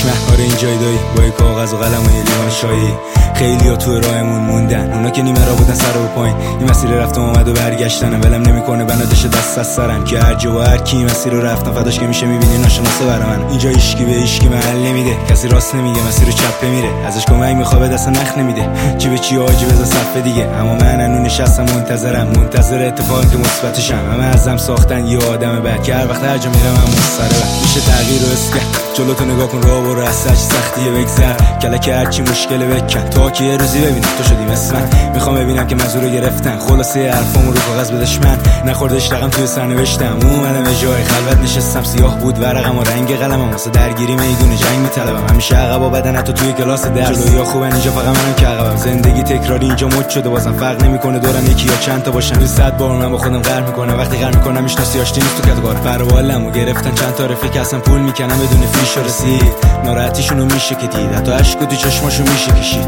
چشمه. آره این جای دایی با یک کاغذ و قلم و یه لیوان شایی. خیلیا تو راهمون موندن، اونا که نیمه را بودن سر و پایین. این مسیر رفت و اومد و برگشتنم، ولم نمیکنه بنادش دست از سرم که هر جا و هر کی مسیر رو رفتم فداش که میشه میبینی ناشناسه برا من. اینجا هیچکی به هیچکی محل نمیده، کسی راست نمیگه مسیر رو چپ میره، ازش کمک میخواد دست نخ نمیده. جیب چی آجی بذار صفه دیگه، اما من انو نشستم منتظر اتفاقی که مثبتشم. همه ازم ساختن یه آدم بد که هر وقت هر جا میرم هم مستربه. میشه تغییر و اسکن جلو تو نگاه کن راه برو، از هرچی سختیه بگذر، کلک هرچی مشکله بکن تا که یه روزی ببینم تو شدی مثل من. میخوام ببینم که مزورو گرفتن، خلاصه حرفامو رو کاغذ بدش من، نخوردش رقم توی سرنوشتم. اومدم به جای خلوت نشستم، سیاه بود ورقم و رنگ قلمم، واسه درگیری میدون جنگ میطلبم. همیشه عقب و بدن تو توی کلاس درس، جلویا خوبن اینجا فقط منم که عقبم. زندگی تکراری اینجا مد شده، بازم فرق نمیکنه دورم یکی یا چند تا باشن. 100 بار من با خودم قهر میکنم، وقتی قهر میکنم میشناسی آشتی نیست تو کتگار. پروالمو گرفتن چند تا رفیق اصلا پول میکنم بدون فیش و رسید، ناراحتیشونو میشه که دید، حتی اشک تو چشماشو میشه کشید.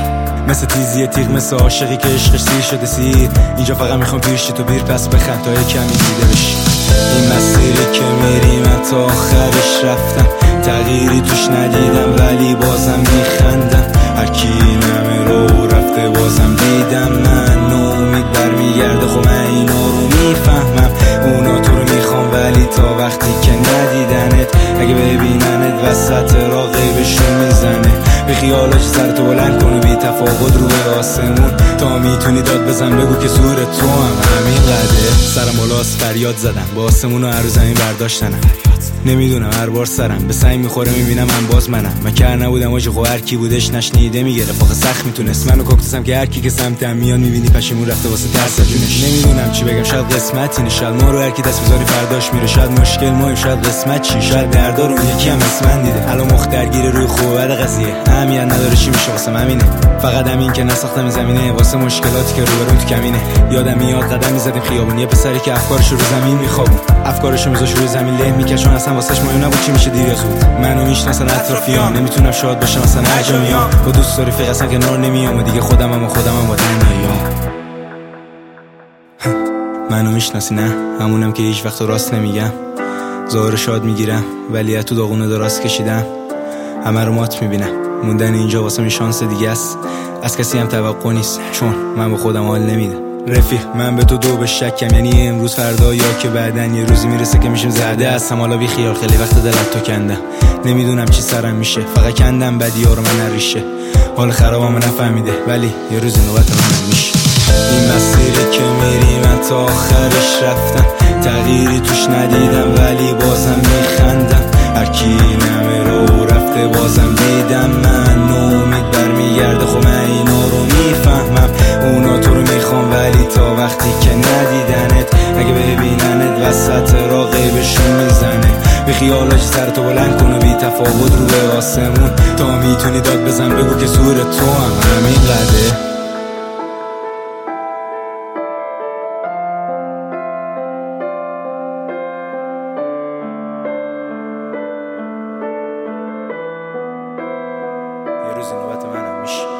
مثل تیزی تیغ، مثل عاشقی که عشقش سیر شده سیر. اینجا فقط میخوام پیرشی تو بیر پس بخند تا کمی دیده بشی. این مسیری که میری من تا آخرش رفتم، تغییری توش ندیدم ولی بازم میخندم. هرکی نمه رو رفته بازم دیدم من، نومید برمیگرده خب من اینا رو میفهمم. اونا تو رو میخوام ولی تا وقتی که ندیدنت، اگه ببیننت وسط را غیبشون میزنه. به خیالاش سر تو بلند کن و بی تفاوت رو به آسمون، تا میتونی داد بزن بگو که زور تو هم همین قده. سرم بالاست فریاد زدم، با آسمون رو هر رو زمین برداشتنم. نمیدونم هر بار سرم به سنگ میخوره میبینم من باز منم. من کر نبودم آجی خب هر کی بودش نشنیده میگرفت، آخه سخت میتونست منو کوکتسم که هر کی که سمتم میاد میبینی پشیمون رفته واسه ترس جونش. نمیدونم چی بگم، شاید قسمت اینه، شاید ما رو هر کی دست بذاری فرداش میره، شاید مشکل مایم، شاید قسمت چی، شاید دردار اون یکی هم اسمن دیده. الان مخ درگیر روی خوب بعد قضیه اهمیت نداره چی میشه واسه همینه، فقط همین که نساختم این زمینه واسه مشکلاتی که روبرون تو کمینه. یادم میاد قدم میزدیم خیابون، یه پسری که افکارش رو زمین میخوابون، افکارشو میذاش روی زمین له میکشون، اصلا واسش مهم نبود چی میشه دیر یا زود. منو میشناسن اطرافیان، نمیتونم شاد باشم اصلا هر جا میام، با دوست داری فقط اصلا کنار نمیام و دیگه خودمم با تنهاییام. منو میشناسی نه؟ همونم که هیچ وقت راست نمیگم، ظاهر شاد میگیرم ولی تو داغونه دراز کشیدم. همه رو مات میبینم، موندن اینجا واسه من شانس دیگه است، از کسی هم توقع نیست چون من به خودم حال نمیدم. رفیق من به تو دو به شکم، یعنی امروز فردا یا که بعدن یه روزی میرسه که میشیم زرده هستم. حالا بی خیال خیلی وقت دلت تو کندم، نمیدونم چی سرم میشه، فقط کندم بدی‌ها رو من نریشه. حال خرابم نفهمیده ولی یه روز نوبت من میشه. این مسیری که میری من تا آخرش رفتم، تغییری توش ندیدم ولی بازم میخندم. هرکی نمه رو رفته بازم دیدم من، نومید برمیگرده خب من اینا رو میفهمم. اونا تو رو میخوام ولی تا وقتی که ندیدنت، اگه ببیننت وسط را غیبشون میزنه. به خیالاش سر تو بلند کن و بی تفاوت رو به آسمون، تا میتونی داد بزن بگو که زور تو هم همین قده. یه روزی نوبت منم میشه.